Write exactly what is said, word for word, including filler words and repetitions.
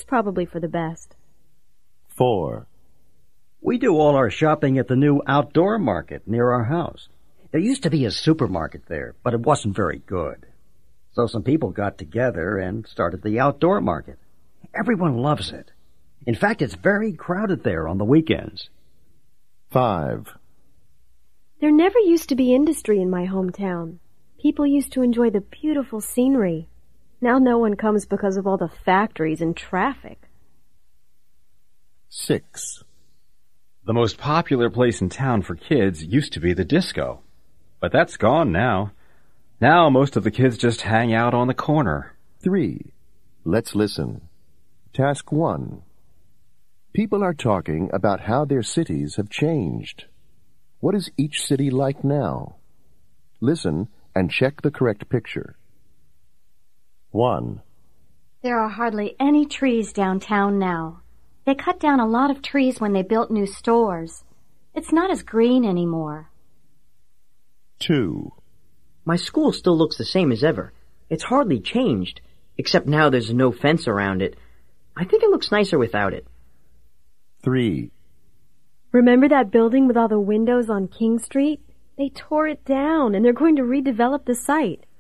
It's probably for the best. Four. We do all our shopping at the new outdoor market near our house. There used to be a supermarket there, but it wasn't very good. So some people got together and started the outdoor market. Everyone loves it. In fact, it's very crowded there on the weekends. Five. There never used to be industry in my hometown. People used to enjoy the beautiful scenery. Now no one comes because of all the factories and traffic. Six. The most popular place in town for kids used to be the disco. But that's gone now. Now most of the kids just hang out on the corner. Three. Let's listen. Task one. People are talking about how their cities have changed. What is each city like now? Listen and check the correct picture. One. There are hardly any trees downtown now. They cut down a lot of trees when they built new stores. It's not as green anymore. Two. My school still looks the same as ever. It's hardly changed, except now there's no fence around it. I think it looks nicer without it. Three. Remember that building with all the windows on King Street? They tore it down, and they're going to redevelop the site.